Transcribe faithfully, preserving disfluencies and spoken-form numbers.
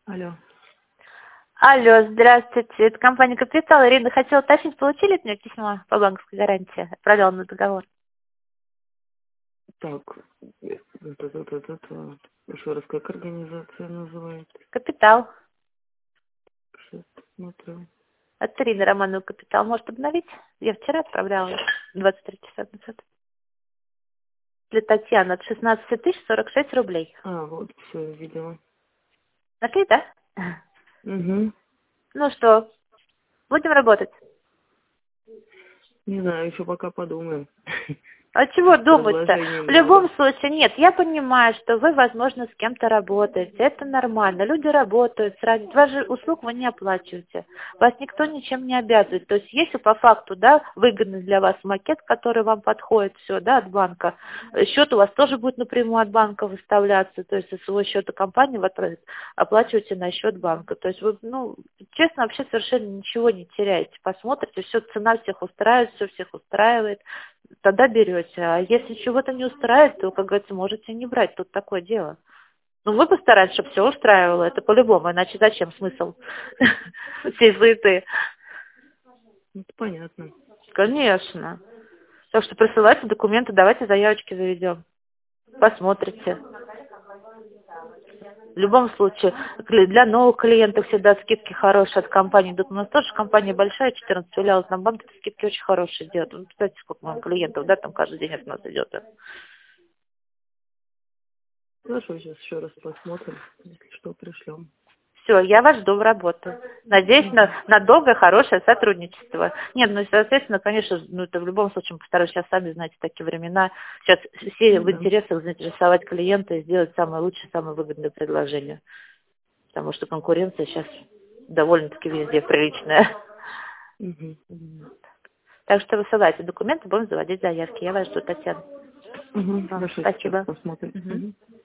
Алло. Алло, здравствуйте. Это компания «Капитал». Ирина, хотела уточнить, получили от меня письмо по банковской гарантии? Отправляла на договор. Так, это, это, это, это, еще раз, как организация называется? «Капитал». Сейчас смотрю. От Ирины Романовой «Капитал». Может обновить? Я вчера отправляла. двадцать три часа назад. Для Татьяны от шестнадцати тысяч сорок шесть рублей. А, вот, все, видела. Нашли, да? Угу. Ну что, будем работать? Не знаю, еще пока подумаем. А чего думать-то? Предложение В любом много. случае, нет, я понимаю, что вы, возможно, с кем-то работаете. Это нормально. Люди работают сразу. Вас же услуг вы не оплачиваете. Вас никто ничем не обязывает. То есть, если по факту, да, выгодный для вас макет, который вам подходит, все, да, от банка, счет у вас тоже будет напрямую от банка выставляться. То есть, со своего счета компании вы отправите, оплачиваете на счет банка. То есть, вы, ну, честно, вообще совершенно ничего не теряете. Посмотрите, все, цена всех устраивает, все всех устраивает. Тогда берете. А если чего-то не устраивает, то, как говорится, можете не брать. Тут такое дело. Ну, мы постараемся, чтобы все устраивало. Это по-любому. Иначе зачем смысл всей суеты? Это понятно. Конечно. Так что присылайте документы, давайте заявочки заведем. Посмотрите. В любом случае, для новых клиентов всегда скидки хорошие от компании идут. У нас тоже компания большая, четырнадцать филиалов, нам банки скидки очень хорошие делают. Ну, кстати, сколько у нас клиентов, да, там каждый день от нас идет. Хорошо, сейчас еще раз посмотрим, если что, пришлем. Все, я вас жду в работу. Надеюсь на, на долгое, хорошее сотрудничество. Нет, ну, соответственно, конечно, ну, это в любом случае постараюсь, сейчас сами знаете, такие времена. Сейчас все Ну в да. интересах заинтересовать клиента и сделать самое лучшее, самое выгодное предложение. Потому что конкуренция сейчас довольно-таки везде приличная. Угу. Так что высылайте документы, будем заводить заявки. Я вас жду, Татьяна. Угу. Вам Хорошо, сейчас спасибо. посмотрим. Мгм. Угу.